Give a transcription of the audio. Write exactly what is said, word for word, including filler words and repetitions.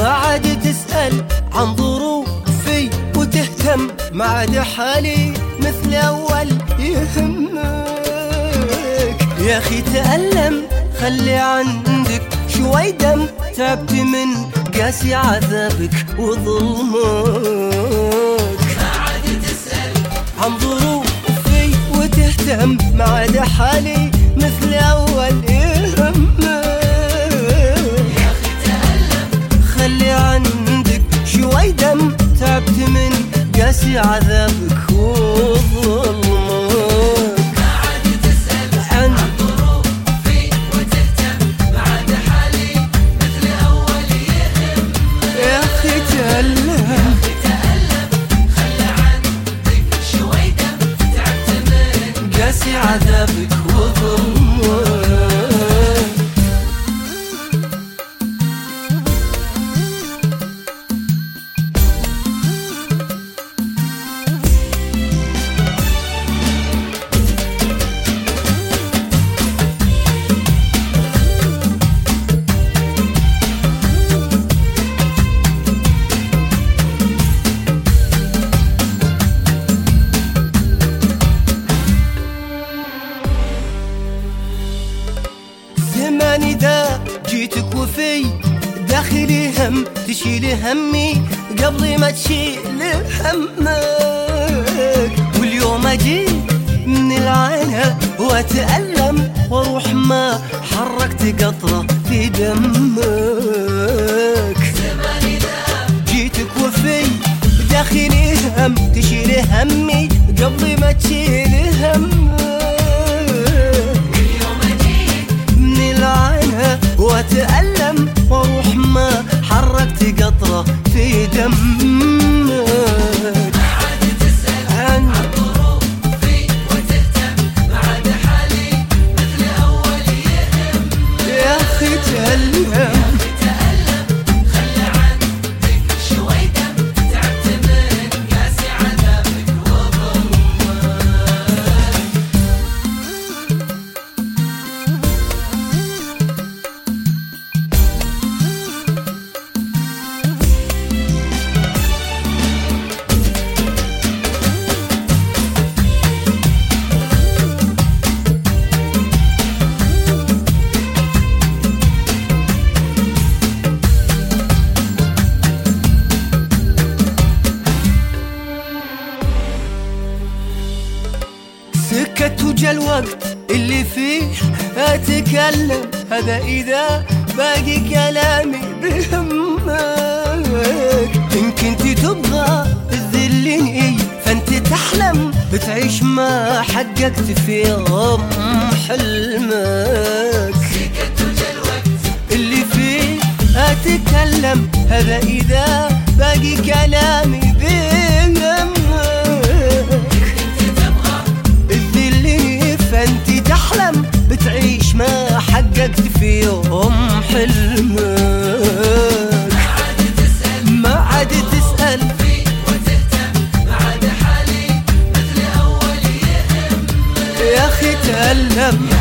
ما عاد تسأل عن ظروفي وتهتم، ما عاد حالي مثل أول يهمك. يا أخي تألم خلي عندك شوي دم، تعبت من قاسي عذابك وظلمك. ما عاد تسأل عن ظروفي وتهتم، ما عاد حالي مثل أول يهمك. يا أخي تألم خلي عندك شوي دم، تعبت من قاسي عذابك وظلمك. ما عاد تسأل عن عن ظروفي وتهتم، ما عاد حالي مثل أول يهم. يا أخي تألم يا أخي تألم خلى عندك شوي دم، تعبت من قاسي عذابك وظلمك. زمان إذا جيتك وفي داخلي هم، تشيل همي قبل ما تشيل همك. واليوم أجي من العانة وأتألم وأروح ما حركت قطرة في دمك. زمان إذا جيتك وفي داخلي هم، تشيل همي قبل ما تشيل همك. اليوم أجيك من العانة وأتألم وأروح ما حركت قطرة في دمك. ما عاد تسأل عن عن ظروفي وتهتم، ما عاد حالي مثل أول يهم. يا أخي تألم يا أخي تألم خلى عندك شوي دم، تعبت من قاسي عذابك وظلمك. سكت وجا الوقت اللي فيه أتكلم، هذا إذا باقي كلامي بهمك. إن كنت تبغى تذلني فأنت تحلم بتعيش ما حققت في يوم حلمك. سكت وجا الوقت اللي فيه أتكلم، هذا إذا باقي كلامي بهمك. كنت تبغى الذلي فانت تحلم بتعيش ما حققت في يوم حلمك. ما عاد تسأل ما عاد تسأل في وتهتم، ما عاد حالي مثل أول يهم. يا أخي تألم